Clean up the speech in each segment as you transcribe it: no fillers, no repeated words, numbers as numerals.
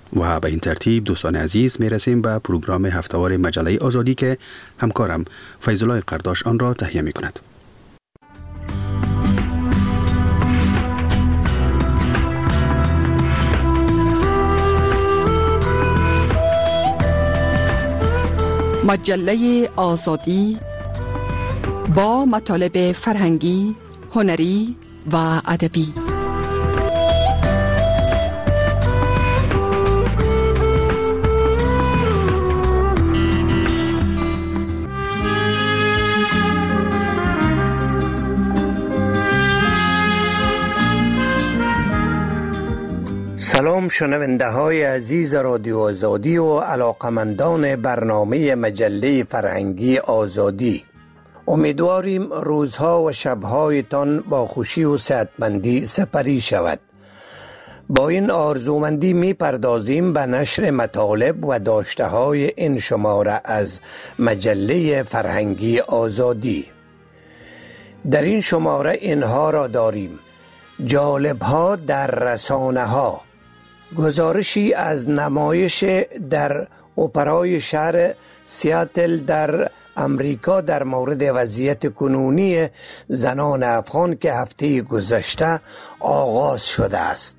و به این ترتیب دوستان عزیز می رسیم به پروگرام هفتهوار مجله آزادی که همکارم فیض‌الله قرداش آن را تهیه می کند. مجله آزادی با مطالب فرهنگی، هنری و ادبی. سلام شنونده های عزیز رادیو آزادی و علاقمندان برنامه مجله فرهنگی آزادی. امیدواریم روزها و شبهایتان با خوشی و صحتمندی سپری شود. با این آرزومندی می پردازیم به نشر مطالب و داشته های این شماره از مجله فرهنگی آزادی. در این شماره اینها را داریم: جالب‌ها در رسانه ها، گزارشی از نمایش در اپرای شهر سیاتل در امریکا در مورد وضعیت کنونی زنان افغان که هفته گذشته آغاز شده است.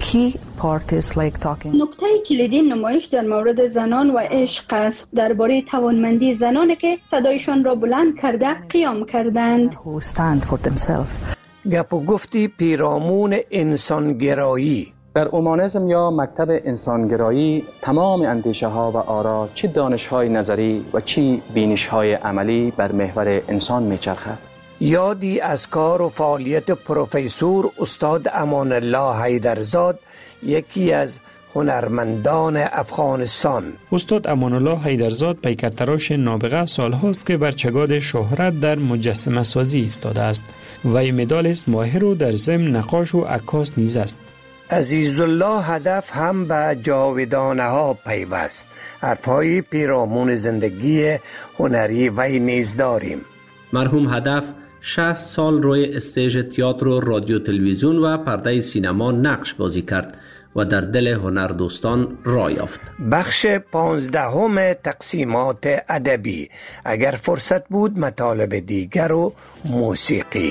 نکته کلیدی نمایش در مورد زنان و عشق است، درباره توانمندی زنانی که صدایشان را بلند کرده قیام کردند. گپ و گفتی پیرامون انسانگرایی. در اومانیسم یا مکتب انسانگرایی تمام اندیشه ها و آرا، چه دانش های نظری و چه بینش های عملی بر محور انسان میچرخد. یادی از کار و فعالیت پروفسور استاد امان الله حیدرزاد، یکی از هنرمندان افغانستان. استاد امان الله حیدرزاد پیکرتراش نابغه سالهاست که بر چگاد شهرت در مجسمه سازی ایستاده است و مدالست ماهر و در ضمن نقاش و عکاس نیز است. عزیزالله هدف هم به جاودانه ها پیوست. حرفهای پیرامون زندگی هنری وی نیز داریم. مرحوم هدف 60 سال روی استیج تئاتر و رادیو تلویزیون و پرده سینما نقش بازی کرد و در دل هنر دوستان راه یافت. بخش 15 تقسیمات ادبی. اگر فرصت بود مطالب دیگر و موسیقی.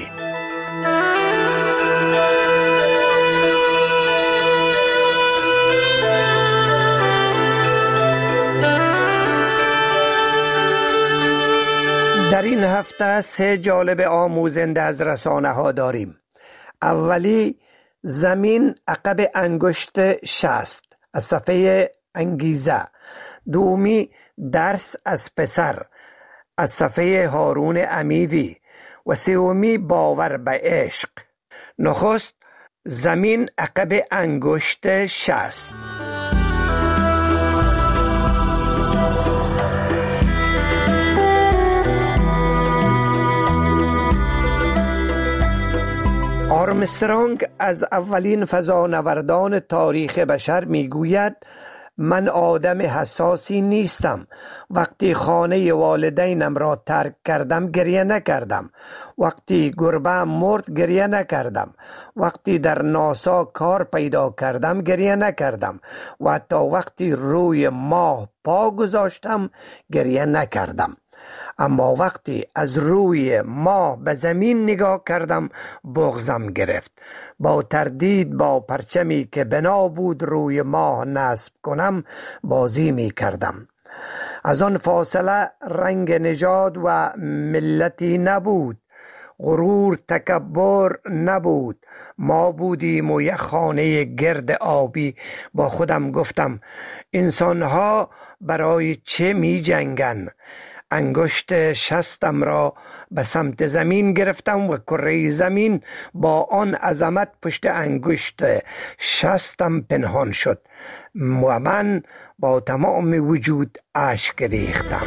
در این هفته 3 جالب آموزنده از رسانه ها داریم. اولی، زمین عقب انگشت 60 از صفحه انگیزه. دومی، درس از پسر از صفحه هارون امیری. و سومی، باور به عشق. نخست، زمین عقب انگشت 60. آرمسترانگ از اولین فضانوردان تاریخ بشر میگوید: من آدم حساسی نیستم. وقتی خانه والدینم را ترک کردم گریه نکردم. وقتی گربه مرد گریه نکردم. وقتی در ناسا کار پیدا کردم گریه نکردم. و حتی وقتی روی ماه پا گذاشتم گریه نکردم. اما وقتی از روی ماه به زمین نگاه کردم بغضم گرفت. با تردید با پرچمی که بنا بود روی ماه نصب کنم بازی می کردم. از آن فاصله رنگ نژاد و ملتی نبود. غرور تکبر نبود. ما بودیم و یک خانه گرد آبی. با خودم گفتم انسانها برای چه می جنگن؟ انگشت 60 را به سمت زمین گرفتم و کره زمین با آن عظمت پشت انگشت 60 پنهان شد و من با تمام وجود اشک ریختم.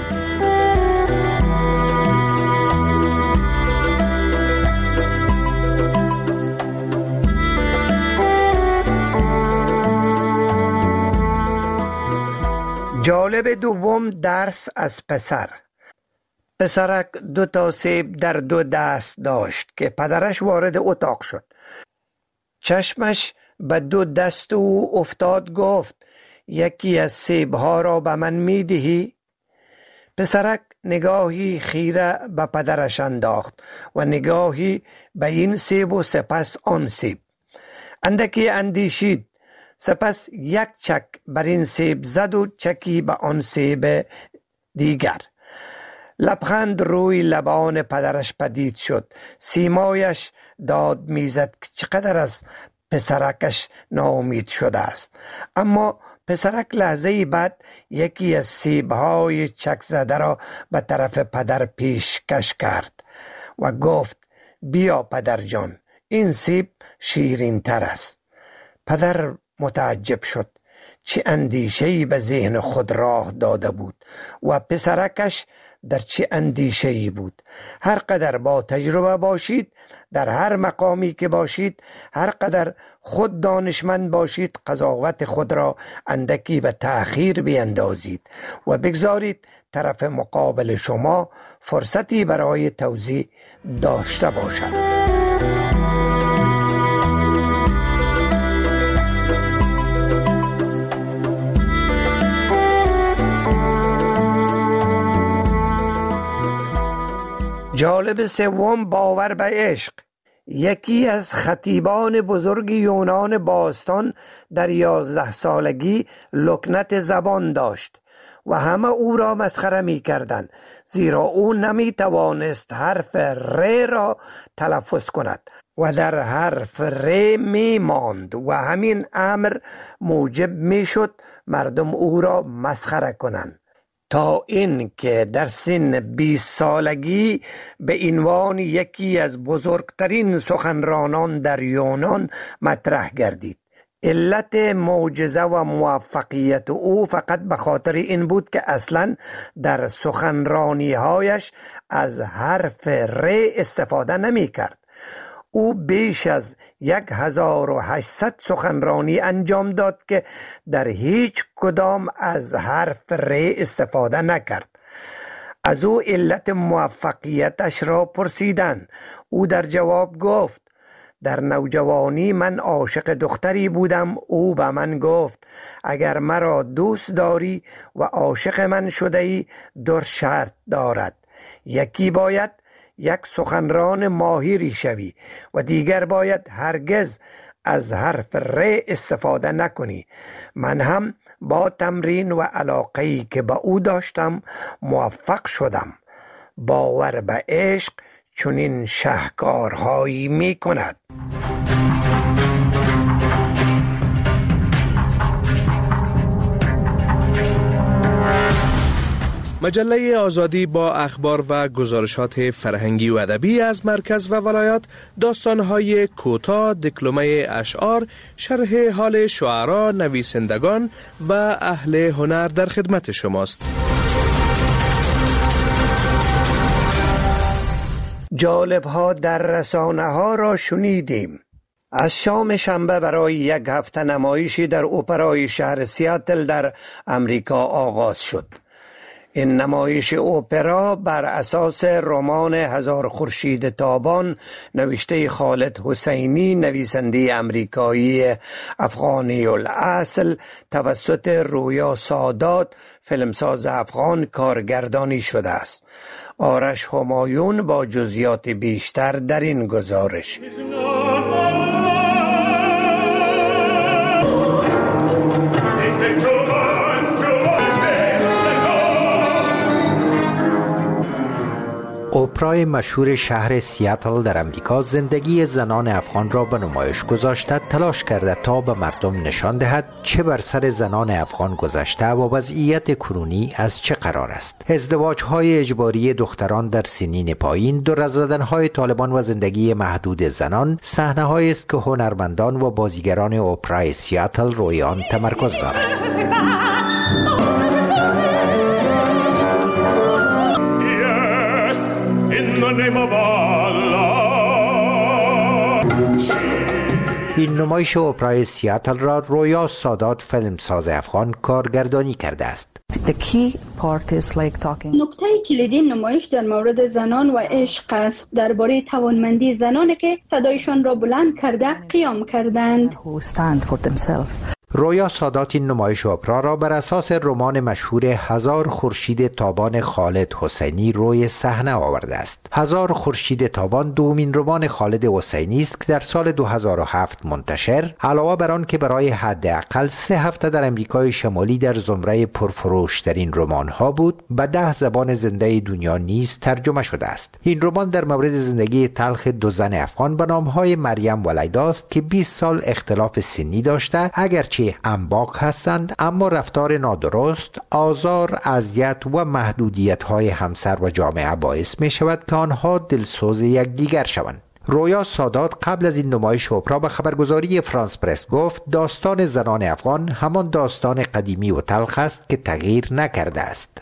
جالب دوم، درس از پسر. پسرک 2 سیب در 2 دست داشت که پدرش وارد اتاق شد. چشمش به 2 دست او افتاد، گفت یکی از سیبها را به من می دهی؟ پسرک نگاهی خیره به پدرش انداخت و نگاهی به این سیب و سپس آن سیب. اندکی اندیشید، سپس یک چک بر این سیب زد و چکی به آن سیب دیگر. لبخند روی لبان پدرش پدید شد. سیمایش داد میزد که چقدر از پسرکش ناامید شده است. اما پسرک لحظه بعد یکی از سیبهای چک زده را به طرف پدر پیشکش کرد و گفت بیا پدر جان، این سیب شیرین تر است. پدر متعجب شد. چه اندیشه‌ای به ذهن خود راه داده بود و پسرکش در چه اندیشه‌ای بود. هر قدر با تجربه باشید، در هر مقامی که باشید، هر قدر خود دانشمند باشید، قضاوت خود را اندکی به تأخیر بیندازید و بگذارید طرف مقابل شما فرصتی برای توضیح داشته باشد. جالب سوم، باور به عشق. یکی از خطیبان بزرگ یونان باستان در 11 سالگی لکنت زبان داشت و همه او را مسخره می کردند، زیرا او نمی توانست حرف ر را تلفظ کند و در حرف ر می ماند و همین امر موجب می شد مردم او را مسخره کنند، تا این که در سن 20 سالگی به عنوان یکی از بزرگترین سخنرانان در یونان مطرح گردید. علت معجزه و موفقیت او فقط به خاطر این بود که اصلا در سخنرانی‌هایش از حرف ر استفاده نمی کرد. او بیش از 1800 سخنرانی انجام داد که در هیچ کدام از حرف ر استفاده نکرد. از او علت موفقیتش را پرسیدند. او در جواب گفت در نوجوانی من عاشق دختری بودم. او به من گفت اگر مرا دوست داری و عاشق من شده ای، دو شرط دارد. یکی باید یک سخنران ماهری شوی و دیگر باید هرگز از حرف ر استفاده نکنی. من هم با تمرین و علاقه‌ای که به او داشتم موفق شدم. باور به عشق چنین شاهکارهایی می کند. مجله آزادی با اخبار و گزارشات فرهنگی و ادبی از مرکز و ولایات، داستان‌های کوتاه، دکلمه اشعار، شرح حال شعرا، نویسندگان و اهل هنر در خدمت شماست. جالب‌ها در رسانه‌ها را شنیدیم. از شام شنبه برای یک هفته نمایشی در اپرای شهر سیاتل در امریکا آغاز شد. این نمایش اپرا بر اساس رمان هزار خورشید تابان نوشته خالد حسینی، نویسنده امریکایی افغانی الاصل، توسط رویا سادات، فیلمساز افغان، کارگردانی شده است. آرش همایون با جزئیات بیشتر در این گزارش. اپرای مشهور شهر سیاتل در امریکا زندگی زنان افغان را به نمایش گذاشته، تلاش کرده تا به مردم نشان دهد چه بر سر زنان افغان گذشته و وضعیت کنونی از چه قرار است. ازدواج‌های اجباری دختران در سنین پایین، دور زدن‌های طالبان و زندگی محدود زنان، صحنه‌هایی است که هنرمندان و بازیگران اپرای سیاتل روی آن تمرکز دارند. این نمایش اپرای سیاتل را رویا سادات، فیلمساز افغان، کارگردانی کرده است. نکته کلیدی نمایش در مورد زنان و عشق است، درباره توانمندی زنانی که صدایشان را بلند کرده قیام کردند. رویا سادات این نمایش اپرا را بر اساس رمان مشهور 1000 خورشید تابان خالد حسینی روی صحنه آورده است. 1000 خورشید تابان دومین رمان خالد حسینی است که در سال 2007 منتشر، علاوه بر آن که برای حداقل 3 هفته در امریکای شمالی در زمره پرفروشترین رمان‌ها بود، به 10 زبان زنده دنیا نیز ترجمه شده است. این رمان در مورد زندگی تلخ دو زن افغان به نام‌های مریم و لیلا است که 20 سال اختلاف سنی داشته، اگرچه انباک هستند اما رفتار نادرست، آزار، اذیت و محدودیت‌های همسر و جامعه باعث می‌شود که آنها دلسوز یکدیگر شوند. رویا سادات قبل از این نمایش اپرا به خبرگزاری فرانس پرس گفت داستان زنان افغان همان داستان قدیمی و تلخ است که تغییر نکرده است.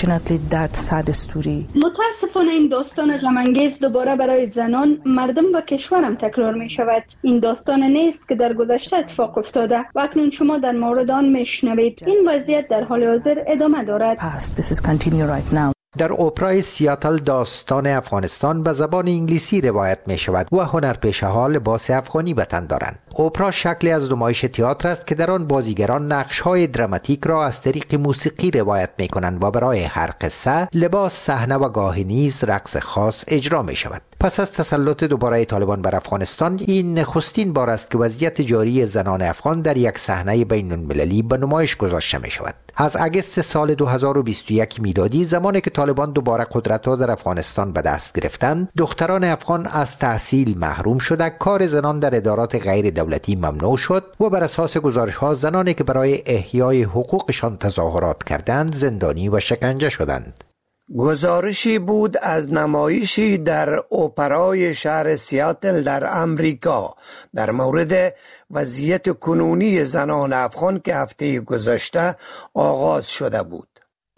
متاسفانه این داستان غم‌انگیز دوباره برای زنان، مردم و کشورم تکرار می شود. این داستان نیست که در گذشته اتفاق افتاده و اکنون شما در مورد آن میشنوید. این وضعیت در حال حاضر ادامه دارد. در اپرای سیاتل داستان افغانستان به زبان انگلیسی روایت می شود و هنرپیشه ها لباس افغانی به تن دارند. اپرا شکلی از نمایش تئاتر است که در آن بازیگران نقش های دراماتیک را از طریق موسیقی روایت می کنند و برای هر قصه لباس، صحنه و گاهی نیز رقص خاص اجرا می شود. پس از تسلط دوباره طالبان بر افغانستان، این نخستین بار است که وضعیت جاری زنان افغان در یک صحنه بین المللی به نمایش گذاشته می شود. از اگست سال 2021 میلادی، زمانی که طالبان دوباره قدرت را در افغانستان به دست گرفتند، دختران افغان از تحصیل محروم شده، کار زنان در ادارات غیر دولتی ممنوع شد و بر اساس گزارش‌ها زنانی که برای احیای حقوقشان تظاهرات کردند زندانی و شکنجه شدند. گزارشی بود از نمایشی در اپرای شهر سیاتل در امریکا در مورد وضعیت کنونی زنان افغان که هفته گذشته آغاز شده بود.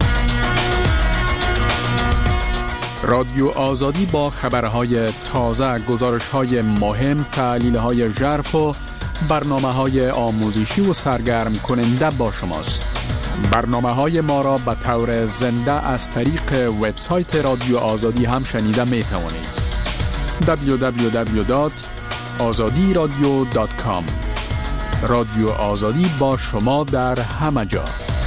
رادیو آزادی با خبرهای تازه، گزارش‌های مهم، تحلیل‌های ژرف و برنامه‌های آموزشی و سرگرم کننده با شماست. برنامه‌های ما را به طور زنده از طریق وبسایت رادیو آزادی هم شنیده می توانید. www.azadiradio.com. رادیو آزادی با شما در همه جا.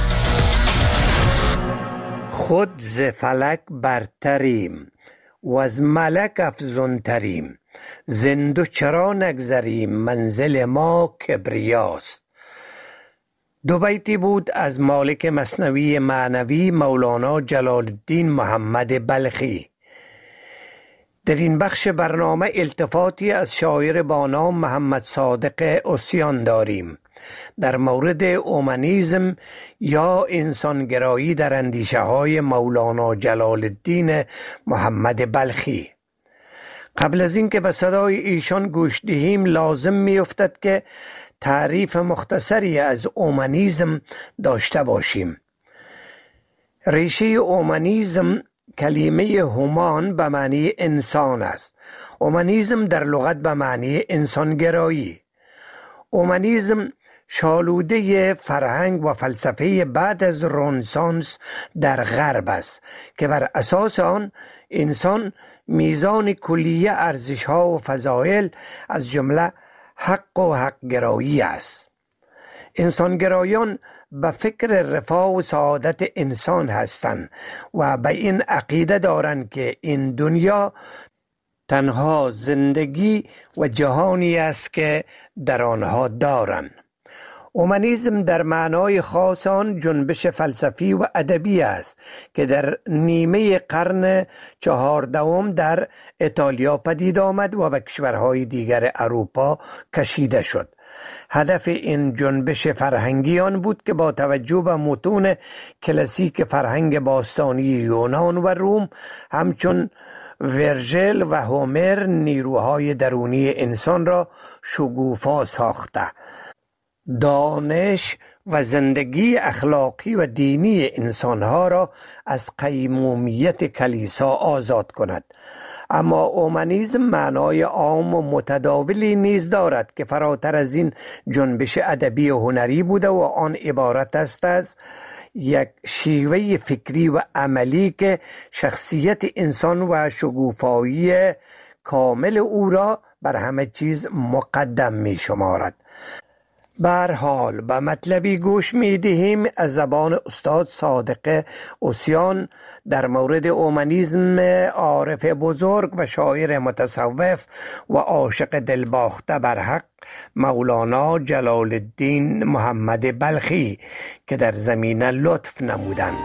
خود ز فلک برتریم و از ملک افزونتریم، زندو چرا نگذریم منزل ما کبریاست. دو بیتی بود از مالک مثنوی معنوی مولانا جلال الدین محمد بلخی. در این بخش برنامه التفاتی از شاعر با نام محمد صادق عصیان داریم در مورد اومانیسم یا انسانگرایی در اندیشه های مولانا جلال الدین محمد بلخی. قبل از اینکه به صدای ایشان گوش دهیم، لازم می افتد که تعریف مختصری از اومانیسم داشته باشیم. ریشه اومانیسم کلمه هومان به معنی انسان است. اومانیسم در لغت به معنی انسانگرایی. اومانیسم شالوده فرهنگ و فلسفه بعد از رنسانس در غرب است که بر اساس آن انسان میزان کلیه ارزش‌ها و فضایل از جمله حق و حق‌گرایی است. انسانگرایان به فکر رفاه و سعادت انسان هستند و به این عقیده دارند که این دنیا تنها زندگی و جهانی است که در آنها دارند. اومانیسم در معنای خاص آن جنبش فلسفی و ادبی است که در نیمه قرن 14 در ایتالیا پدید آمد و به کشورهای دیگر اروپا کشیده شد. هدف این جنبش فرهنگی آن بود که با توجه به متون کلاسیک فرهنگ باستانی یونان و روم همچون ورژل و هومر نیروهای درونی انسان را شگوفا ساخته، دانش و زندگی اخلاقی و دینی انسانها را از قیمومیت کلیسا آزاد کند. اما اومانیسم معنای عام و متداولی نیز دارد که فراتر از این جنبش ادبی و هنری بوده و آن عبارت است از یک شیوه فکری و عملی که شخصیت انسان و شگوفایی کامل او را بر همه چیز مقدم می شمارد. به هر حال به مطلبی گوش می دهیم از زبان استاد صادق اوسیان در مورد اومانیسم عارف بزرگ و شاعر متصوف و عاشق دلباخته بر حق مولانا جلال الدین محمد بلخی که در زمینه لطف نمودند.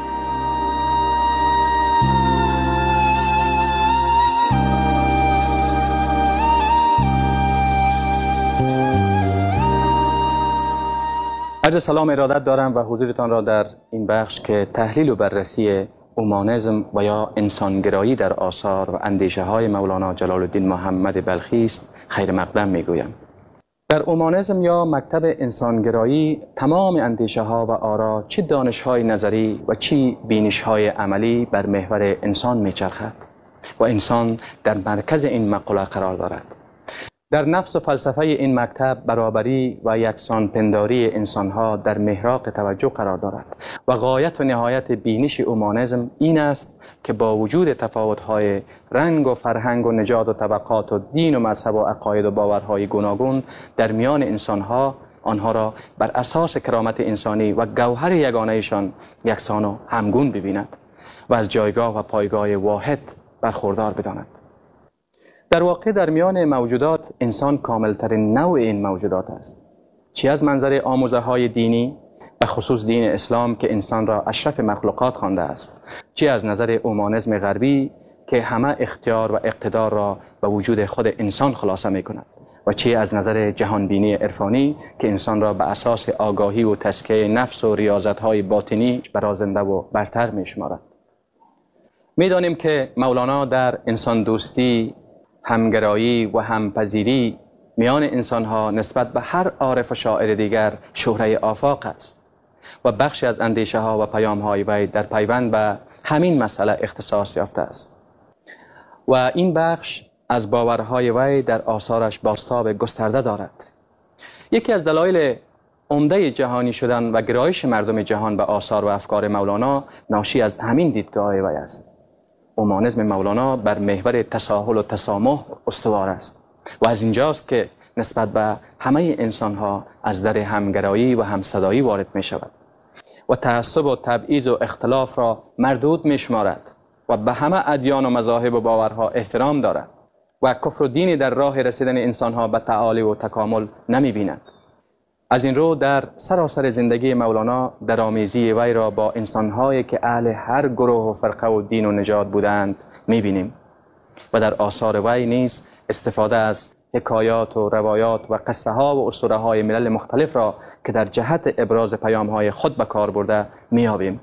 عرض سلام ارادت دارم و حضورتان را در این بخش که تحلیل و بررسی اومانیسم و یا انسانگرایی در آثار و اندیشه های مولانا جلال الدین محمد بلخی است خیر مقدم میگویم. در اومانیسم یا مکتب انسانگرایی تمام اندیشه ها و آرا چه دانش های نظری و چه بینش های عملی بر محور انسان میچرخد و انسان در مرکز این مقوله قرار دارد. در نفس و فلسفه این مکتب برابری و یکسان پنداری انسانها در محراق توجه قرار دارد و غایت و نهایت بینش اومانیسم این است که با وجود تفاوت‌های رنگ و فرهنگ و نژاد و طبقات و دین و مذهب و عقاید و باورهای گوناگون در میان انسانها آنها را بر اساس کرامت انسانی و گوهر یگانه‌شان یکسان و همگون ببیند و از جایگاه و پایگاه واحد برخوردار بداند. در واقع در میان موجودات انسان کاملترین نوع این موجودات است، چه از منظر آموزه های دینی به خصوص دین اسلام که انسان را اشرف مخلوقات خوانده است، چه از نظر اومانیسم غربی که همه اختیار و اقتدار را به وجود خود انسان خلاصه می کند و چه از نظر جهانبینی عرفانی که انسان را به اساس آگاهی و تزکیه نفس و ریاضت های باطنی برازنده و برتر می شمارد. می دانیم که مولانا در انسان دوستی، همگرایی و همپذیری میان انسانها نسبت به هر عارف و شاعر دیگر شهره آفاق است و بخشی از اندیشه ها و پیام های وی در پیوند به همین مسئله اختصاص یافته است و این بخش از باورهای وی در آثارش بازتاب گسترده دارد. یکی از دلایل عمده جهانی شدن و گرایش مردم جهان به آثار و افکار مولانا ناشی از همین دیدگاه وی است. اومانیسم مولانا بر محور تساهل و تسامح استوار است و از اینجاست که نسبت به همه انسانها از در همگرایی و همصدایی وارد می شود و تعصب و تبعیض و اختلاف را مردود می شمارد و به همه ادیان و مذاهب و باورها احترام دارد و کفر و دینی در راه رسیدن انسانها به تعالی و تکامل نمی بیند. از این رو در سراسر زندگی مولانا درآمیزی وی را با انسانهایی که اهل هر گروه و فرقه و دین و نژاد بودند می‌بینیم و در آثار وی نیز استفاده از حکایات و روایات و قصه ها و اسطوره های ملل مختلف را که در جهت ابراز پیام های خود به کار برده می‌یابیم.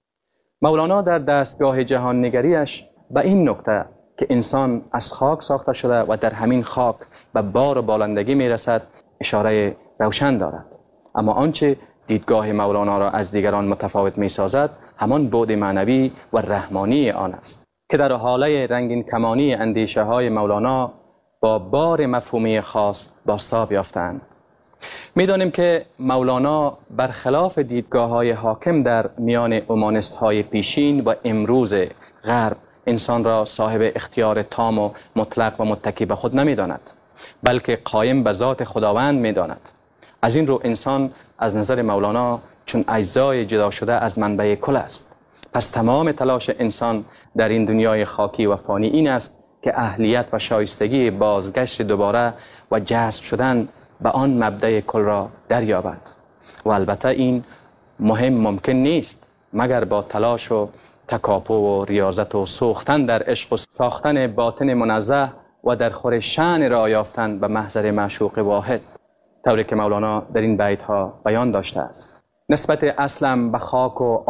مولانا در دستگاه جهان نگریش به این نکته که انسان از خاک ساخته شده و در همین خاک به بار و بالندگی میرسد اشاره روشن دارد، اما آنچه دیدگاه مولانا را از دیگران متفاوت می سازد همان بعد معنوی و رحمانی آن است که در حاله رنگین کمانی اندیشه های مولانا با بار مفهومی خاص بازتاب یافتند. می دانیم که مولانا برخلاف دیدگاه های حاکم در میان اومانیست های پیشین و امروز غرب انسان را صاحب اختیار تام و مطلق و متکی به خود نمی داند، بلکه قایم به ذات خداوند می داند. از این رو انسان از نظر مولانا چون اجزای جدا شده از منبع کل است. پس تمام تلاش انسان در این دنیای خاکی و فانی این است که اهلیت و شایستگی بازگشت دوباره و جذب شدن به آن مبدأ کل را دریابد و البته این ممکن نیست مگر با تلاش و تکاپو و ریاضت و سوختن در عشق و ساختن باطن منزه و در خور شأن را یافتن به محضر معشوق واحد، طوری که مولانا در این بیت ها بیان داشته است. نسبت اصلم به خاک و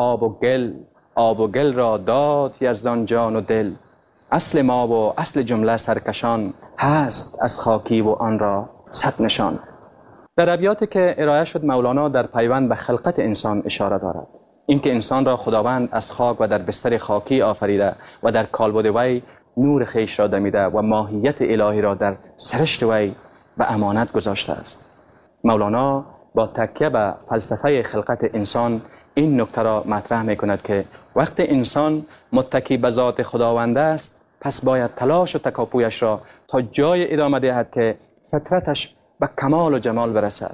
آب و گل را داد یزدان جان و دل، اصل ما و اصل جمله سرکشان، هست از خاکی و آن را صد نشان. در ابیاتی که ارائه شد مولانا در پیوند به خلقت انسان اشاره دارد، اینکه انسان را خداوند از خاک و در بستر خاکی آفریده و در کالبد وی نور خویش را دمیده و ماهیت الهی را در سرشت وی به امانت گذاشته است. مولانا با تکیه به فلسفه خلقت انسان این نکته را مطرح می کند که وقت انسان متکی به ذات خداوند است، پس باید تلاش و تکاپویش را تا جای ادامه دهد که فطرتش به کمال و جمال برسد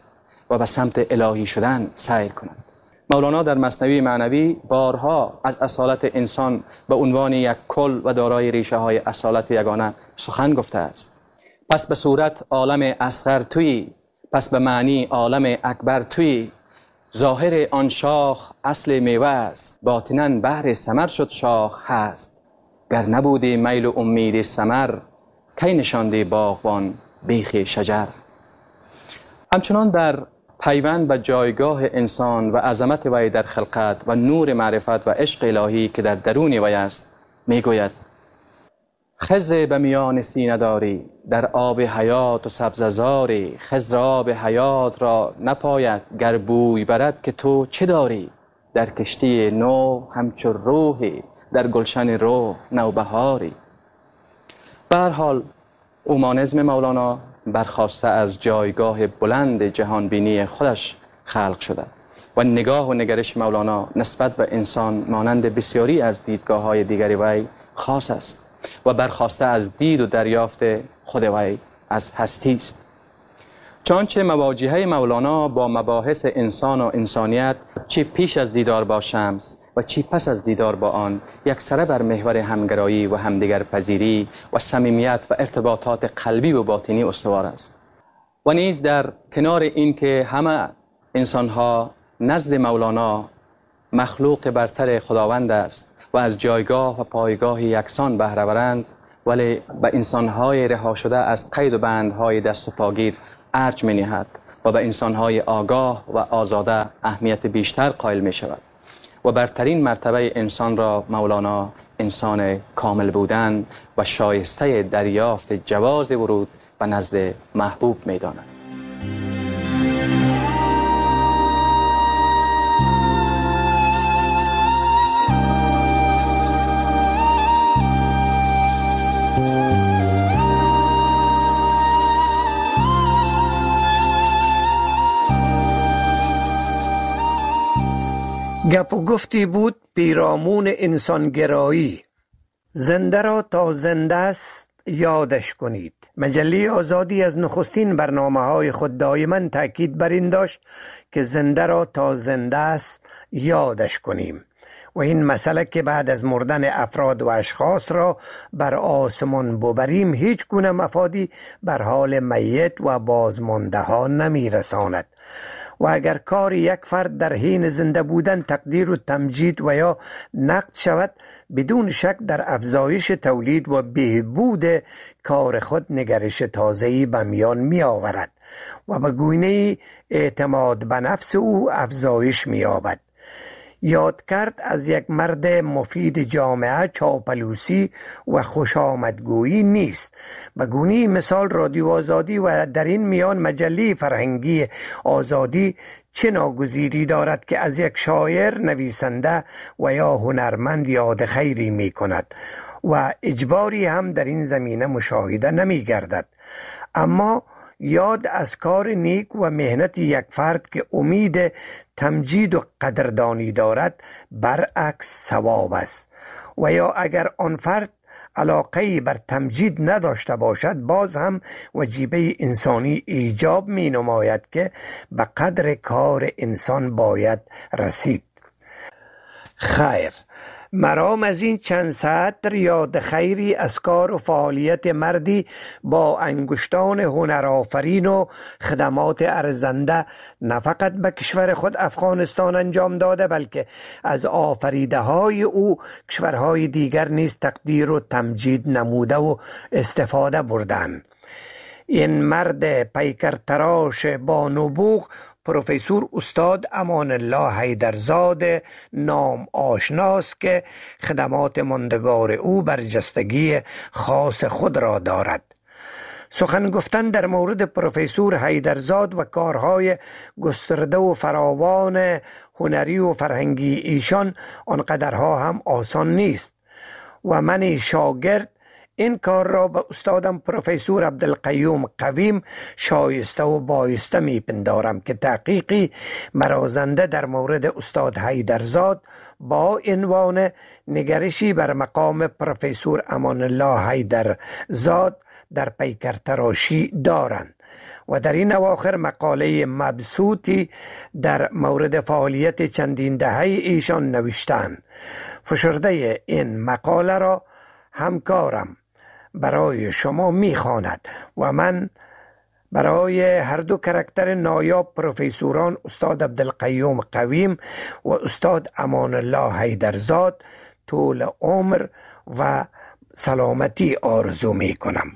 و به سمت الهی شدن سیر کند. مولانا در مثنوی معنوی بارها از اصالت انسان به عنوان یک کل و دارای ریشه های اصالت یگانه سخن گفته است. پس به صورت عالم اصغر تویی، پس به معنی عالم اکبر تویی. ظاهر آن شاخ اصل میوه است، باطناً بهر ثمر شد شاخ هست. گر نبودی میل و امید ثمر، کی نشاندی باغبان بیخ شجر. همچنان در پیوند به جایگاه انسان و عظمت وی در خلقت و نور معرفت و عشق الهی که در درون وی است میگوید: خضر به میان سینه داری، در آب حیات و سبززاری. خضر آب حیات را نپاید گر بوی برد که تو چه داری. در کشتی نو همچو روحی، در گلشن روح نوبهاری. به هر حال اومانیسم مولانا برخواسته از جایگاه بلند جهانبینی خودش خلق شده و نگاه و نگرش مولانا نسبت به انسان مانند بسیاری از دیدگاه‌های دیگری وی خاص است و برخواسته از دید و دریافت خود وی از هستی است. چنانچه مواجهه مولانا با مباحث انسان و انسانیت چی پیش از دیدار با شمس و چی پس از دیدار با آن یکسره بر محور همگرایی و همدیگر پذیری و صمیمیت و ارتباطات قلبی و باطنی استوار است. و نیز در کنار این که همه انسانها نزد مولانا مخلوق برتر خداوند است و از جایگاه و پایگاه یکسان بهره برند، ولی به انسانهای رها شده از قید و بندهای دست و پاگیر ارج می نهد و به انسانهای آگاه و آزاده اهمیت بیشتر قائل می شود و برترین مرتبه انسان را مولانا انسان کامل بودن و شایسته دریافت جواز ورود به نزد محبوب می داند. گپ و گفتی بود پیرامون انسانگرایی. زنده را تا زنده است یادش کنید. مجله آزادی از نخستین برنامه‌های خود دائما تاکید بر این داشت که زنده را تا زنده است یادش کنیم و این مسئله که بعد از مردن افراد و اشخاص را بر آسمان ببریم هیچ گونه مفادی بر حال میت و بازمانده ها نمی رساند. و اگر کار یک فرد در حین زنده بودن تقدیر و تمجید و یا نقد شود، بدون شک در افزایش تولید و بهبود کار خود نگرش تازه‌ای به میان می آورد و به گونه اعتماد به نفس او افزایش می یابد. یاد کرد از یک مرد مفید جامعه چاپلوسی و خوش آمدگویی نیست. به گونه مثال رادیو آزادی و در این میان مجله فرهنگی آزادی چه ناگزیری دارد که از یک شاعر، نویسنده و یا هنرمند یاد خیری می کند و اجباری هم در این زمینه مشاهده نمی گردد. اما یاد از کار نیک و مهنت یک فرد که امید تمجید و قدردانی دارد برعکس ثواب است و یا اگر آن فرد علاقه‌ای بر تمجید نداشته باشد باز هم وجیبه انسانی ایجاب می نماید که به قدر کار انسان باید رسید. خیر، مرام از این چند سطر یاد خیری از کار و فعالیت مردی با انگشتان هنرآفرین و خدمات ارزنده نه فقط به کشور خود افغانستان انجام داده، بلکه از آفریده های او کشورهای دیگر نیز تقدیر و تمجید نموده و استفاده بردند. این مرد پیکرتراش با نبوغ پروفسور استاد امان الله حیدرزاد نام آشناست که خدمات ماندگار او برجستگی خاص خود را دارد. سخن گفتن در مورد پروفسور حیدرزاد و کارهای گسترده و فراوان هنری و فرهنگی ایشان آنقدرها هم آسان نیست و من شاگرد این کار را به استادم پروفسور عبدالقیوم قویم شایسته و بایسته میپندارم که تحقیقی مرازنده در مورد استاد حیدرزاد با عنوان نگرشی بر مقام پروفسور امان الله حیدرزاد در پیکرتراشی دارند و در این اواخر مقاله مبسوطی در مورد فعالیت چندین دهه ایشان نوشتند. فشرده این مقاله را همکارم برای شما میخواند و من برای هر دو کاراکتر نایاب پروفسوران استاد عبدالقیوم قویم و استاد امان الله حیدرزاد طول عمر و سلامتی آرزو می کنم.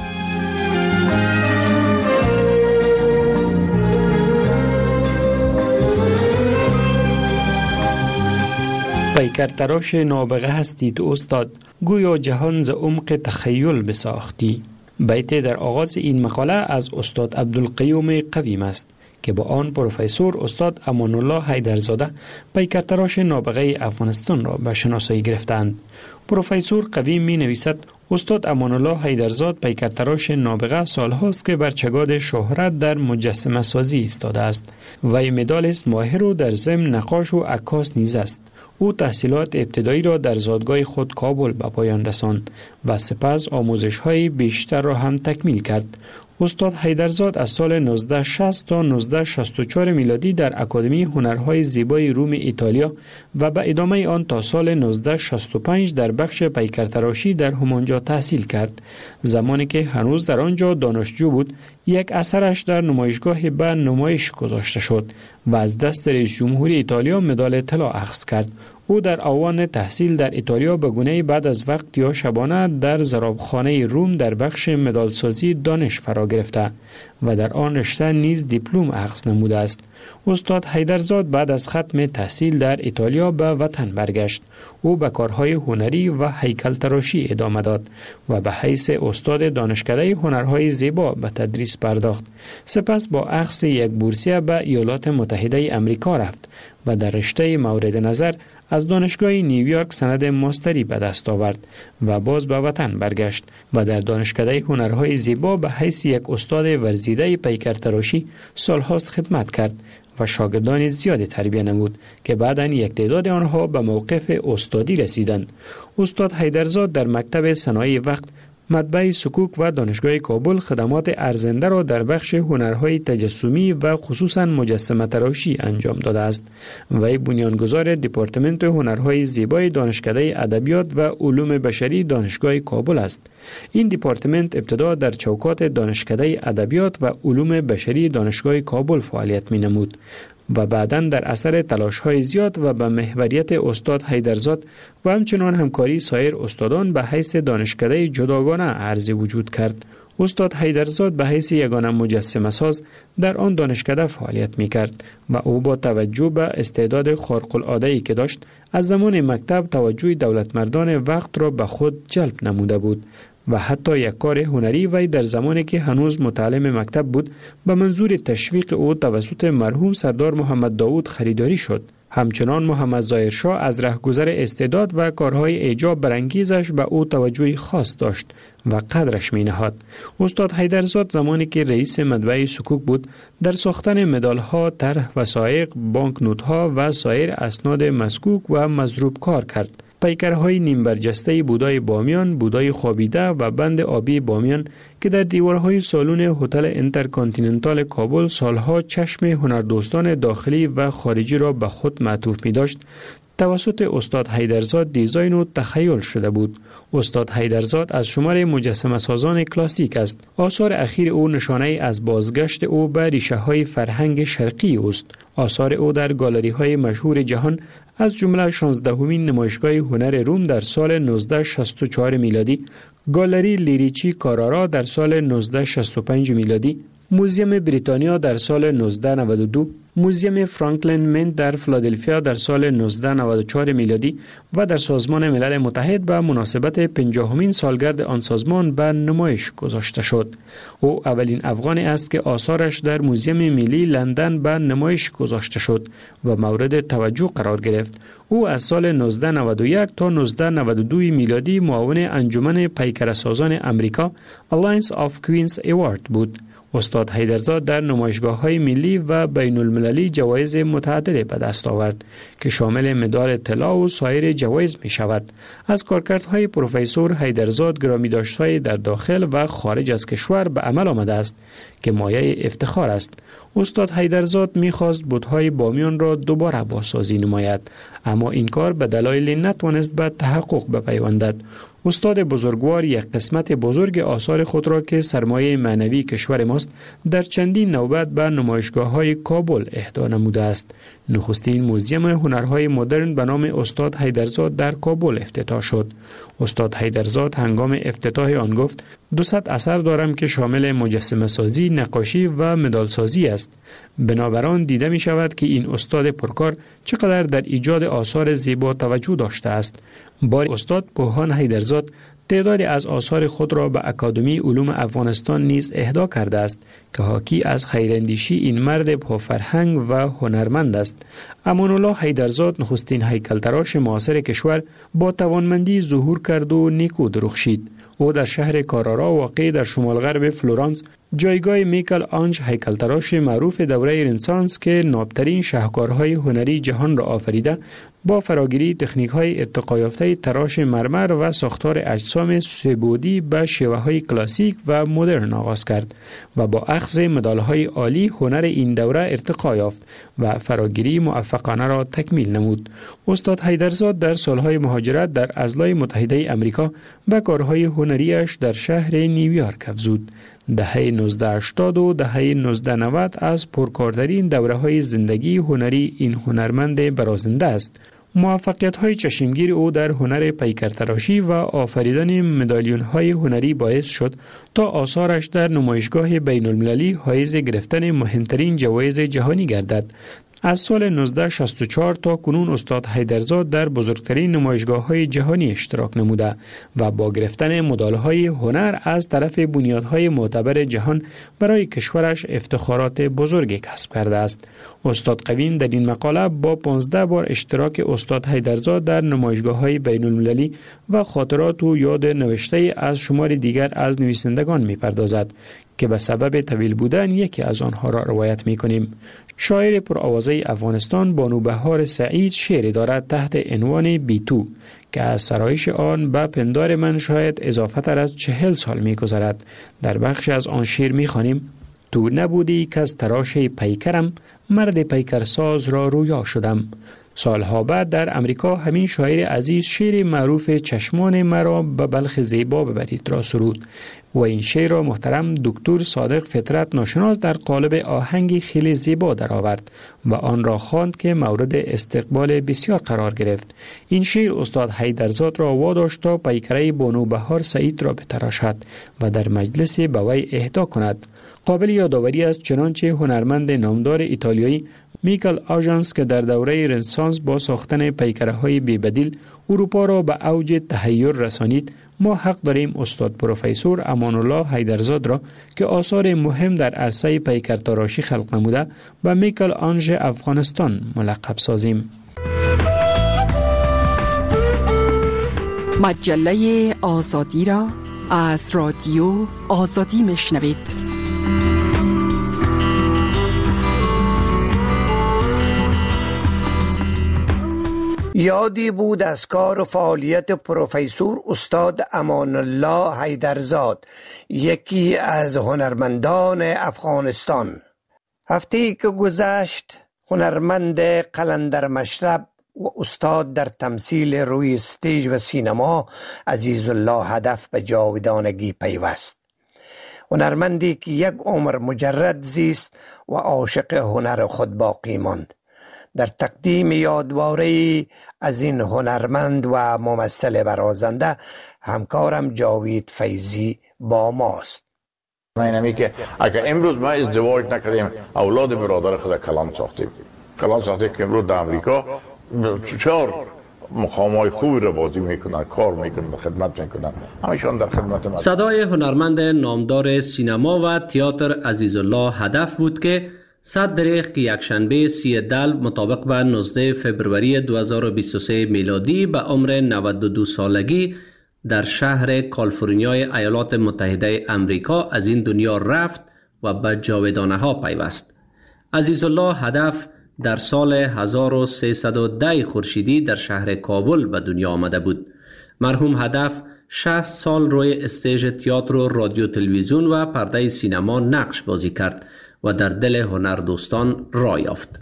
پیکر تراش نابغه هستید استاد، گویا جهان ز عمق تخیل بساختی. بیت در آغاز این مقاله از استاد عبدالقیوم قویم است که با آن پروفسور استاد امان الله حیدرزاده پیکر تراش نابغه افغانستان را به شناسایی گرفتند. پروفسور قویم می نویسد استاد امان الله حیدرزاد پیکر تراش نابغه سالهاست که بر چگاد شهرت در مجسمه سازی ایستاده است. وی مدالست ماهر و در ضمن نقاش و عکاس نیز است. او تحصیلات ابتدایی را در زادگاه خود کابل به پایان رساند و سپس آموزش‌های بیشتر را هم تکمیل کرد. استاد حیدرزاد از سال 1960 تا 1964 میلادی در اکادمی هنرهای زیبای روم ایتالیا و به ادامه آن تا سال 1965 در بخش پیکرتراشی در همانجا تحصیل کرد. زمانی که هنوز در آنجا دانشجو بود، یک اثرش در نمایشگاه به نمایش گذاشته شد و از دست رئیس جمهوری ایتالیا مدال طلا اخذ کرد. او در آوان تحصیل در ایتالیا به گونه‌ای بعد از وقت یا شبانه در ضرابخانه روم در بخش مدالسازی دانش فرا گرفته و در آن رشته نیز دیپلم اخذ نموده است. استاد حیدرزاد بعد از ختم تحصیل در ایتالیا به وطن برگشت. او به کارهای هنری و هیکل تراشی ادامه داد و به حیث استاد دانشکده هنرهای زیبا به تدریس پرداخت. سپس با اخذ یک بورسیه به ایالات متحده آمریکا رفت و در رشته مورد نظر از دانشگاه نیویورک سند ماستری به دست آورد و باز به وطن برگشت و در دانشکده هنرهای زیبا به حیث یک استاد ورزیده پیکر تراشی سالهاست خدمت کرد و شاگردان زیادی تربیت نمود که بعداً یک تعداد آنها به موقف استادی رسیدند. استاد حیدرزاد در مکتب صنایع وقت، مطبع سکوک و دانشگاه کابل خدمات ارزنده را در بخش هنرهای تجسمی و خصوصاً مجسمه تراشی انجام داده است. وی بنیانگذار دپارتمنت هنرهای زیبای دانشکده ادبیات و علوم بشری دانشگاه کابل است. این دپارتمنت ابتدا در چوکات دانشکده ادبیات و علوم بشری دانشگاه کابل فعالیت می نمود و بعداً در اثر تلاش‌های زیاد و به محوریت استاد حیدرزاد و همچنان همکاری سایر استادان به حیث دانشکده جداگانه عرضی وجود کرد. استاد حیدرزاد به حیث یگانه مجسمه ساز در آن دانشکده فعالیت می کرد و او با توجه به استعداد خارق العاده‌ای که داشت از زمان مکتب توجه دولتمردان وقت را به خود جلب نموده بود و حتی یک کار هنری وی در زمانی که هنوز متعلم مکتب بود به منظور تشویق او توسط مرحوم سردار محمد داود خریداری شد. همچنان محمد ظاهرشاه از رهگذر استعداد و کارهای اعجاب برانگیزش به او توجهی خاص داشت و قدرش می نهاد. استاد حیدرزاد زمانی که رئیس مطبع سکوک بود در ساختن مدالها، طرح وثایق، بانک نوت‌ها و سایر اسناد مسکوک و مضروب کار کرد. پیکرهای نیم برجسته بودای بامیان، بودای خوابیده و بند آبی بامیان که در دیوارهای سالن هتل انترکانتیننتال کابل سالها چشم هنردوستان داخلی و خارجی را به خود معطوف می داشت، توسط استاد حیدرزاد دیزاین و تخیل شده بود. استاد حیدرزاد از شمار مجسمه سازان کلاسیک است. آثار اخیر او نشانه از بازگشت او به ریشه های فرهنگ شرقی است. آثار او در گالری های مشهور جهان از جمله 16مین نمایشگاه هنر روم در سال 1964 میلادی، گالری لیریچی کارارا در سال 1965 میلادی، موزیم بریتانیا در سال 1992، موزیم فرانکلین منت در فیلادلفیا در سال 1994 میلادی و در سازمان ملل متحد به مناسبت 50مین سالگرد آن سازمان به نمایش گذاشته شد. او اولین افغانی است که آثارش در موزیم ملی لندن به نمایش گذاشته شد و مورد توجه قرار گرفت. او از سال 1991 تا 1992 میلادی معاون انجمن پیکرسازان امریکا Alliance of Queens Award بود. استاد حیدرزاد در نمایشگاه‌های ملی و بین المللی جوایز متعددی به دست آورد که شامل مدال طلا و سایر جوایز می شود. از کارکردهای پروفسور حیدرزاد گرامی‌داشت‌های در داخل و خارج از کشور به عمل آمده است که مایه افتخار است. استاد حیدرزاد می‌خواست بت‌های بامیان را دوباره بازسازی نماید، اما این کار به دلایل نتوانست به تحقق بپیوندد. استاد بزرگوار یک قسمت بزرگ آثار خود را که سرمایه معنوی کشور ماست در چندین نوبت به نمایشگاه‌های کابل اهدا نموده است. نخستین موزیم هنرهای مدرن به نام استاد حیدرزاد در کابل افتتاح شد. استاد حیدرزاد هنگام افتتاح آن گفت 200 اثر دارم که شامل مجسمه سازی، نقاشی و مدال سازی است. بنابراین دیده می شود که این استاد پرکار چقدر در ایجاد آثار زیبا توجه داشته است. بار استاد بوهان حیدرزاد تعدادی از آثار خود را به اکادمی علوم افغانستان نیز اهدا کرده است که حاکی از خیراندیشی این مرد با فرهنگ و هنرمند است. امان الله حیدرزاد نخستین هیکلتراش معاصر کشور با توانمندی ظهور کرد و نیکو درخشید. او در شهر کارارا واقع در شمال غرب فلورانس جایگاه میکل آنج هیکلتراش معروف دوره رنسانس که نابترین شاهکارهای هنری جهان را آفریده با فراگیری تکنیک‌های ارتقا یافته تراش مرمر و ساختار اجسام سه‌بعدی به شیوه‌های کلاسیک و مدرن آغاز کرد و با اخذ مدال‌های عالی هنر این دوره ارتقا یافت و فراگیری موفقانه را تکمیل نمود. استاد حیدرزاد در سالهای مهاجرت در اضلاع متحده آمریکا به کارهای هنریش در شهر نیویورک افزود. دهه 1980 و دهه 1990 از پرکارترین دوره‌های زندگی هنری این هنرمند برازنده است. موفقیت‌های چشمگیر او در هنر پیکرتراشی و آفریدن مدالیون‌های هنری باعث شد تا آثارش در نمایشگاه بین المللی حائز گرفتن مهمترین جوایز جهانی گردد. از سال 1964 تا کنون استاد حیدرزاد در بزرگترین نمایشگاه‌های جهانی اشتراک نموده و با گرفتن مدال‌های هنر از طرف بنیادهای معتبر جهان برای کشورش افتخارات بزرگی کسب کرده است. استاد قویم در این مقاله با 15 بار اشتراک استاد حیدرزاد در نمایشگاه‌های بین‌المللی و خاطرات و یاد نوشته از شمار دیگر از نویسندگان می‌پردازد که به سبب طویل بودن یکی از آنها را روایت می‌کنیم. شاعر پرآوازه افغانستان بانوبهار سعید شعری دارد تحت عنوان بیتو که از سرایش آن به پندار من شاید اضافه تر از 40 سال می‌گذرد. در بخش از آن شعر می‌خوانیم: تو نبودی که از تراش پیکرم، مرد پیکرساز را رویا شدم. سالها بعد در امریکا همین شاعر عزیز شعر معروف چشمان مرا به بلخ زیبا ببرید را سرود و این شعر را محترم دکتر صادق فطرت ناشناس در قالب آهنگی خیلی زیبا درآورد و آن را خواند که مورد استقبال بسیار قرار گرفت. این شعر استاد حیدرزاد را واداشت تا پیکره بانوبهار سعید را بتراشد و در مجلس به وی اهدا کند. قابل یادآوری است چنانچه هنرمند نامدار ایتالیایی میکل آژانس که در دوره رنسانس با ساختن پیکره‌های بی‌بدیل اروپا را به اوج تحیر رسانید، ما حق داریم استاد پروفسور امان الله حیدرزاد را که آثار مهم در عرصه پیکرتراشی خلق نموده به میکل آنژ افغانستان ملقب سازیم. مجله آزادی را از رادیو آزادی میشنوید. یادی بود از کار و فعالیت پروفسور استاد امان الله حیدرزاد، یکی از هنرمندان افغانستان. هفته‌ای که گذشت هنرمند قلندر مشرب و استاد در تمثیل روی استیج و سینما عزیزالله هدف به جاودانگی پیوست. هنرمندی که یک عمر مجرد زیست و عاشق هنر خود باقی ماند. در تقدیم یادواره‌ای از این هنرمند و ممثل برازنده همکارم جاوید فیضی با ماست. اینمی که اگر امروز ما ازدواج نکردیم اولاد برادر خود کلان ساختیم که امروز در امریکا 4 مقام‌های خوبی را بازی میکنن، کار میکنن، خدمت میکنن، همشون در خدمت ما. صدای هنرمند نامدار سینما و تئاتر عزیزالله هدف بود که 100 دریغ که یکشنبه 30 دلو مطابق به 19 فبروری 2023 میلادی به عمر 92 سالگی در شهر کالیفرنیای ایالات متحده امریکا از این دنیا رفت و به جاودانه ها پیوست. عزیزالله هدف در سال 1310 خورشیدی در شهر کابل به دنیا آمده بود. مرحوم هدف 60 سال روی استیج تئاتر و رادیو تلویزیون و پرده سینما نقش بازی کرد و در دل هنردوستان راه یافت.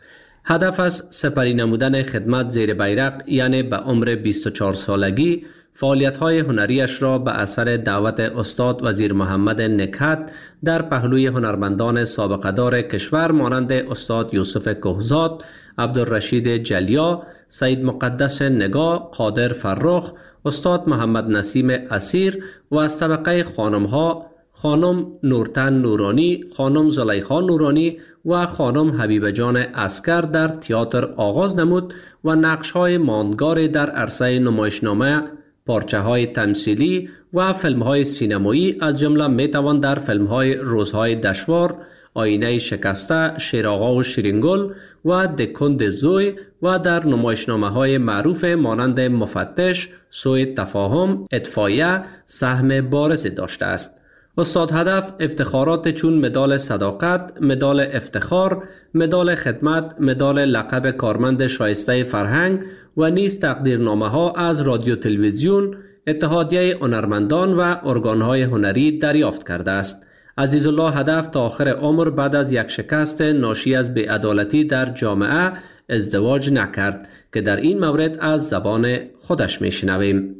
هدف از سپری نمودن خدمت زیر بیرق یعنی به عمر 24 سالگی فعالیت‌های هنریش را به اثر دعوت استاد وزیر محمد نکهت در پهلوی هنرمندان سابقه دار کشور مانند استاد یوسف کهزاد، عبدالرشید جلیا، سید مقدس نگاه، قادر فرخ، استاد محمد نسیم اسیر و از طبقه خانم‌ها خانم نورتن نورانی، خانم زلیخا نورانی و خانم حبیب جان عسکر در تئاتر آغاز نمود و نقش‌های ماندگار در عرصه نمایشنامه، پارچه‌های تمثیلی و فیلم‌های سینمایی از جمله می‌توان در فیلم‌های روزهای دشوار، آینه شکسته، شیرآقا و شیرینگل و دکند زوی و در نمایشنامه‌های معروف مانند مفتش، سوی تفاهم، اطفایه سهم بارزی داشته است. استاد هدف افتخارات چون مدال صداقت، مدال افتخار، مدال خدمت، مدال لقب کارمند شایسته فرهنگ و نیز تقدیرنامه‌ها از رادیو تلویزیون، اتحادیه هنرمندان و ارگان‌های هنری دریافت کرده است. عزیزالله هدف تا آخر عمر بعد از یک شکست ناشی از بی‌عدالتی در جامعه ازدواج نکرد که در این مورد از زبان خودش میشنویم.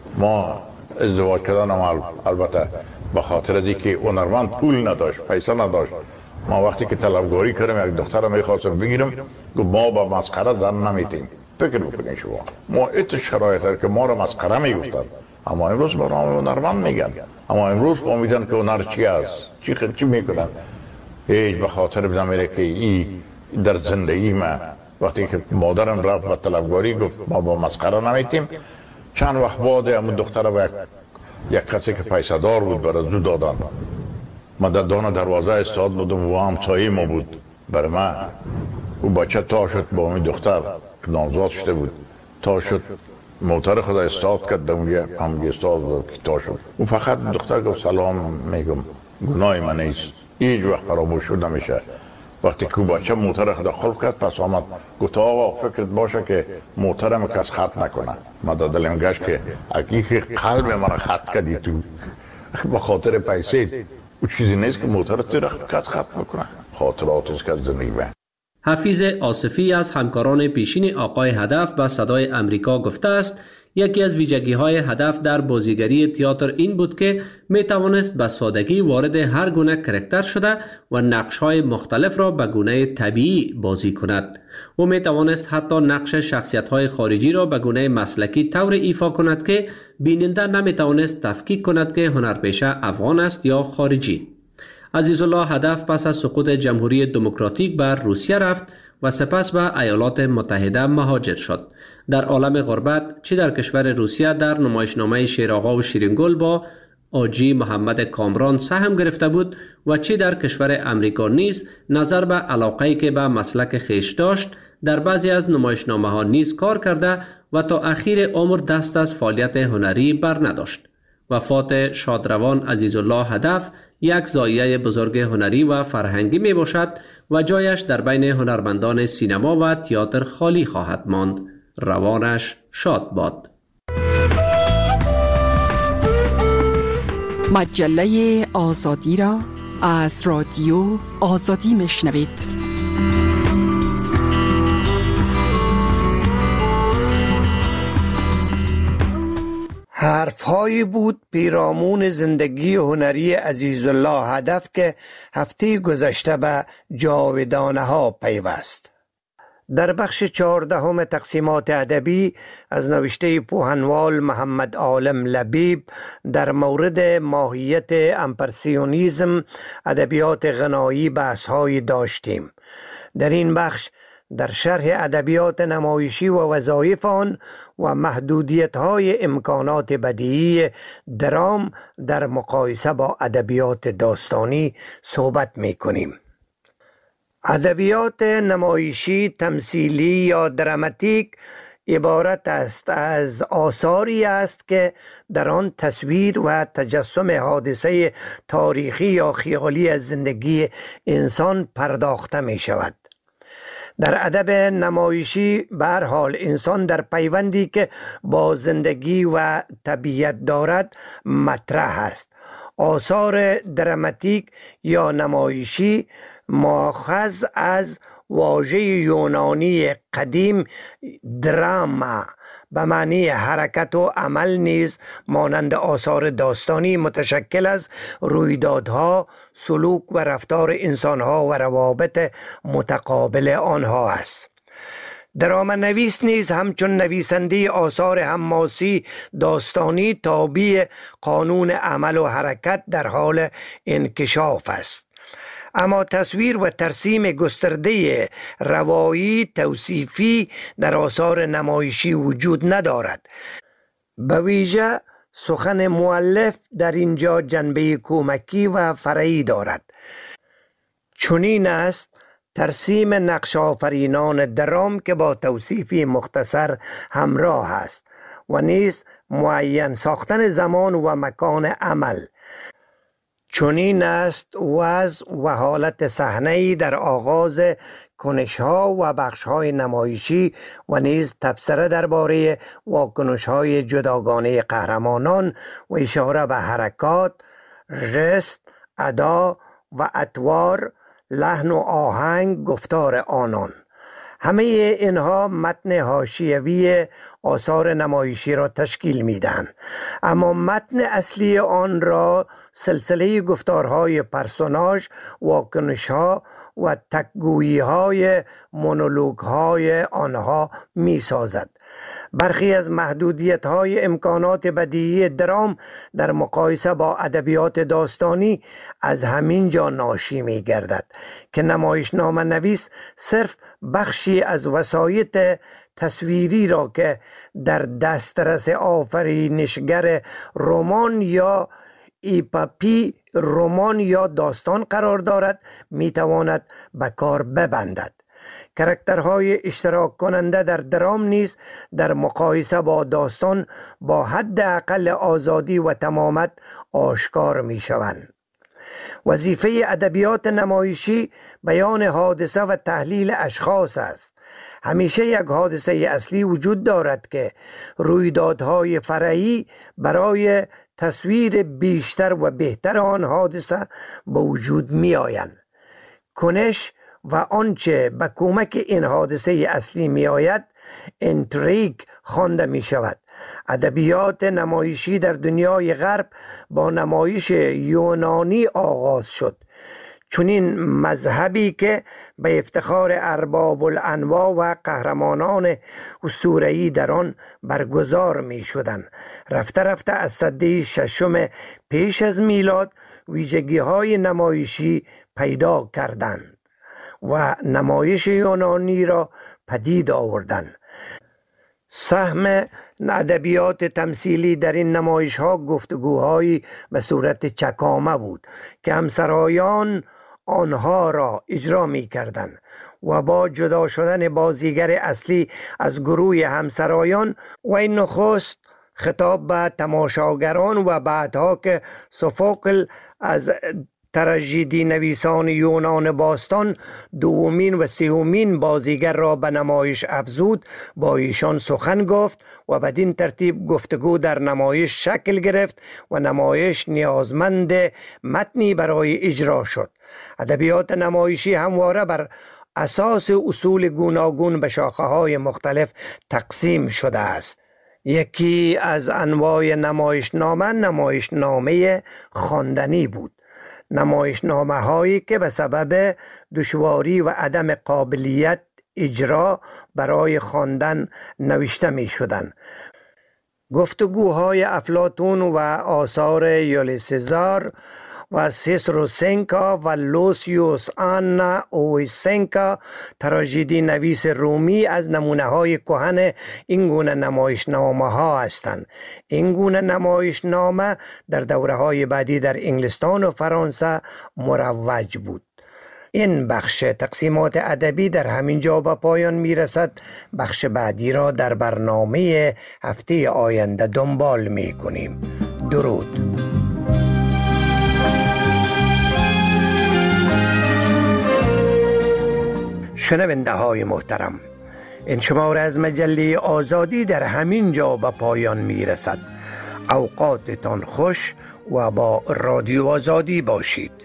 ما ازدواج کردنم البته به خاطر از اینکه هنرمند پول نداشت، پیسه نداشت. ما وقتی که طلبکاری کردم یک دختر میخواستم بگیرم، گفت ما با مسخره زن نمیتیم. فکر بکنین شما ما ایت شرایط که ما را مسخره میگفتن، اما امروز با نام هنرمند میگن. اما امروز فهمیدن که هنر چی است، چی میکنن. هیچ به خاطر نمیره که این در زندگی ما وقتی که مادرم رفت به طلبکاری گفت ما با مسخره نمیتیم. چند وقت بعد همون دختر با یک کسی که پیسه دار بود برای زو دادن. من در دان دروازه استاد بودم و همسایه ما بود. برای من او بچه تا شد با اون دختر که نامزاد شده بود، تا شد موتر خدا استاد کرد دمونی هم استاد بود که تا شد. او فقط دختر گفت سلام میگم، گناه من نیست، هیچ وقت فراموش شد نمیشه. وقتی که بچه موتر خدا خلق کرد پس آمد گفت آقا فکرت باشه که موترم کس خط نکنه. من در دلم گشت که اگه قلب من خط کردی تو به خاطر پیسه، او چیزی نیست که موترت را کس خط نکنه. خاطراتش که زندگی به حفیظ آصفی از همکاران پیشین آقای هدف به صدای امریکا گفته است یکی از ویژگی‌های هدف در بازیگری تئاتر این بود که می توانست به سادگی وارد هر گونه کرکتر شده و نقش‌های مختلف را به گونه طبیعی بازی کند. او می توانست حتی نقش شخصیت‌های خارجی را به گونه مسلکی طور ایفا کند که بیننده نمی توانست تفکیک کند که هنرپیشه افغان است یا خارجی. عزیزالله هدف پس از سقوط جمهوری دموکراتیک بر روسیه رفت و سپس به ایالات متحده مهاجر شد. در عالم غربت چه در کشور روسیه در نمایشنامه شیرآقا و شیرینگل با آجی محمد کامران سهم گرفته بود و چه در کشور امریکا نیز نظر به علاقه‌ای که به مسلک خیش داشت در بعضی از نمایشنامه‌ها نیز کار کرده و تا اخیر عمر دست از فعالیت هنری بر نداشت. وفات شادروان عزیزالله هدف یک ضایعه بزرگ هنری و فرهنگی می باشد و جایش در بین هنرمندان سینما و تئاتر خالی خواهد ماند. روانش شاد باد. مجله آزادی را از رادیو آزادی میشنوید. حرفهایی بود پیرامون زندگی هنری عزیزالله هدف که هفته گذشته به جاودانه ها پیوست. در بخش 14 تقسیمات ادبی از نوشته پوهنوال محمد عالم لبیب در مورد ماهیت امپرسیونیزم ادبیات غنایی بحث‌هایی داشتیم. در این بخش در شرح ادبیات نمایشی و وظایف آن و محدودیت‌های امکانات بدیعی درام در مقایسه با ادبیات داستانی صحبت می‌کنیم. ادبیات نمایشی، تمثیلی یا دراماتیک عبارت است از آثاری است که در آن تصویر و تجسم حادثه تاریخی یا خیالی از زندگی انسان پرداخته می شود. در ادب نمایشی به هر حال انسان در پیوندی که با زندگی و طبیعت دارد مطرح است. آثار دراماتیک یا نمایشی ماخذ از واژه یونانی قدیم دراما به معنی حرکت و عمل نیز مانند آثار داستانی متشکل از رویدادها، سلوک و رفتار انسانها و روابط متقابل آنها است. دراما نویس نیز همچون نویسنده آثار حماسی داستانی تابع قانون عمل و حرکت در حال انکشاف است. اما تصویر و ترسیم گسترده روایی توصیفی در آثار نمایشی وجود ندارد. به ویژه سخن مؤلف در اینجا جنبه کمکی و فرعی دارد. چنین است ترسیم نقش آفرینان درام که با توصیفی مختصر همراه است و نیز معین ساختن زمان و مکان عمل. چنین است وضع و حالت صحنه‌ای در آغاز کنش‌ها و بخش‌های نمایشی و نیز تبصره درباره واکنش‌های جداگانه قهرمانان و اشاره به حرکات، ژست، ادا و اطوار، لحن و آهنگ گفتار آنان. همه اینها متن حاشیوی آثار نمایشی را تشکیل میدهند، اما متن اصلی آن را سلسله گفتارهای پرسوناژ، واکنش‌ها و تک‌گویی‌های مونولوگ‌های آنها می‌سازد. برخی از محدودیت‌های امکانات بدیهی درام در مقایسه با ادبیات داستانی از همین جا ناشی می‌گردد که نمایشنامه نویس صرف بخشی از وسایط تصویری را که در دسترس آفرینشگر رمان یا ایپاپی، رمان یا داستان قرار دارد میتواند به کار ببندد. کرکترهای اشتراک کننده در درام نیز در مقایسه با داستان با حداقل آزادی و تمامت آشکار می شوند. وظیفه ادبیات نمایشی بیان حادثه و تحلیل اشخاص است. همیشه یک حادثه اصلی وجود دارد که رویدادهای فرعی برای تصویر بیشتر و بهتر آن حادثه به وجود می آیند. کنش و آنچه به کمک این حادثه اصلی می آید انتریگ خوانده می شود. ادبیات نمایشی در دنیای غرب با نمایش یونانی آغاز شد، چنین مذهبی که به افتخار ارباب الانواع و قهرمانان اسطوره‌ای در آن برگزار می شدند. رفته رفته از سده ششم پیش از میلاد ویژگی های نمایشی پیدا کردند و نمایش یونانی را پدید آوردند. سهم ادبیات تمثیلی در این نمایش ها گفتگوهایی به صورت چکامه بود که همسرایان آنها را اجرا می کردند و با جدا شدن بازیگر اصلی از گروه همسرایان و این نخست خطاب به تماشاگران و بعدها که سوفوکل از تراژدی نویسان یونان باستان دومین و سومین بازیگر را به نمایش افزود، با ایشان سخن گفت و بدین ترتیب گفتگو در نمایش شکل گرفت و نمایش نیازمند متنی برای اجرا شد. ادبیات نمایشی همواره بر اساس اصول گوناگون به شاخه‌های مختلف تقسیم شده است. یکی از انواع نمایشنامه خواندنی بود. نمایشنامه هایی که به سبب دشواری و عدم قابلیت اجرا برای خواندن نوشته می شدند. گفتگوهای افلاطون و آثار یولیوس سزار و سیسرو سنکا و لوسیوس آنا اویسنکا تراژدی نویس رومی از نمونه های کهن این گونه نمایشنامه ها هستند. این گونه نمایشنامه در دوره های بعدی در انگلستان و فرانسه مروج بود. این بخش تقسیمات ادبی در همین جا به پایان می رسد. بخش بعدی را در برنامه هفته آینده دنبال می کنیم. درود. شنونده های محترم، این شماره از مجله آزادی در همین جا به پایان می رسد. اوقاتتان خوش و با رادیو آزادی باشید.